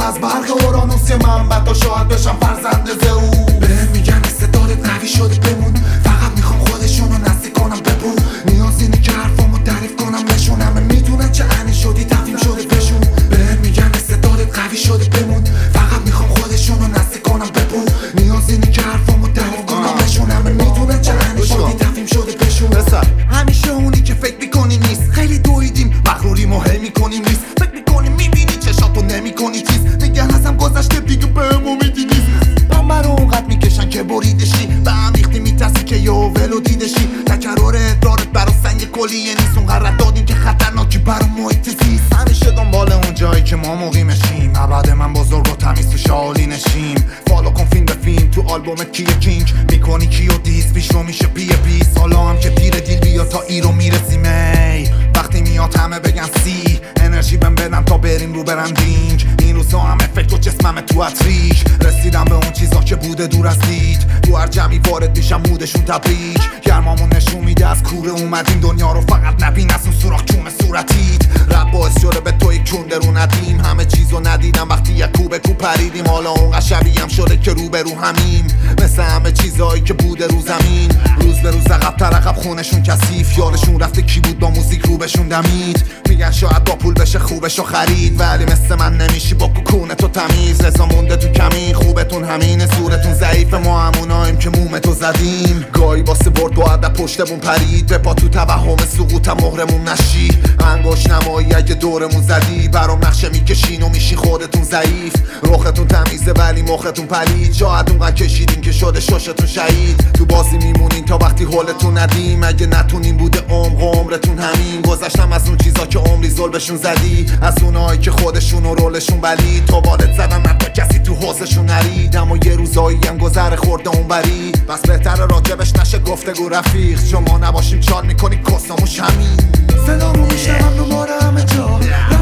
از برق اورانوس من تا شاید بشم فرزند زئو. بهم میگن استعدادت قوی شده بمون، فقط میخوام خودشونو نزدیک کنم ببون. نیازی اینه که حرفامو تعریف کنم بهشون، همه میدونن چه عنی شدی تفهیم شده بهشون. بهم میگن استعدادت قوی شده بمون، فقط میخوام خودشونو نزدیک کنم ببون. نیازی اینه که حرفامو تعریف کنم بهشون، همه میدونن چه عنی شدی تفهیم شده بهشون. همیشه اونی که فکر میکنی نیست، خیلی دویدیم مغروری مهم میکنیم نیست. فکر میکنی میبینی چشاتو نمیکنی چیز، میگن ازم گذشته دیگه بهم امیدی نیست. من رو اونقدر میکشن که بریدشی، به هم ریختی میترسی که یه ولو دیدشی. تکرار ادرارت برا سنگ کلیه نیست، اونقدر دادیم که خطرناکی برا محیط زیست. همیشه دنبال اون جایی که ما مقیمشیم، ابد من بزرگ و تمیز تو شالی نشیم. فالو کن فیلم به فیلم تو آلبوم کیه کینگ، میکنی کیو دیس پیش رو میشه پیه پیس. حالا هم که پیر دیل بیا تا ایرو میرسیم. وقتی میاد همه بگن سی، انرژی بهم بدن تا بریم رو برندینگ. این روزا همه فکر و جسمم تو اتریک، رسیدم به اون چیزا که بوده دور از دید. تو هر جمعی وارد میشم مودشون تبریک، گرمامون نشون میده از کوره اومدیم دنیا رو. فقط نبین از اون سوراخ چوم صورتیت، رب باعث شده به توی کنده رو ندیم. همه چیزو ندیدم وقتی یک کوبه کو پریدیم، حالا اون شبیه هم شده که رو به رو همیم. مثل همه چیزایی که بوده رو زمین، روز به روز عقب خونشون کثیف. یادشون رفته کی بود با موزیک رو بهشون دمید. میگن شاید با پول بشه خوبشو خرید، ولی مثل من نمیشی با کوکونه تو تمیز. رضا مونده تو کمین، خوبتون همینه صورتون ضعیف، ما هموناییم که مومتو زدیم. گاهی واسه برد با ادب پشتمون پرید، به پا تو توهم سقوطم مهرمون نشی. انگوش نمایی اگه دورمون زدی، برام نقشه میکشین و میشی خودتون ضعیف. رختون تمیزه ولی مختون پلید، شاید اونقدر کشیدین که شده ششتون شهید. تو بازی میمونین تا وقتی حالتون ندیم، اگه نتونین بوده عمرتون همین. گذشتم از اون چیزا که عمری زلبشون زدی، از اونایی که خودشون و رولشون بلید. تا والد زدن حتی کسی تو حوزشون نرید، اما یه روزایی هم گذر خورده اون بری. بس بهتره راجبش نشه گفتگو رفیق، شما نباشیم چال میکنی کساموش همین. صدامو میشنم دوباره همه جا،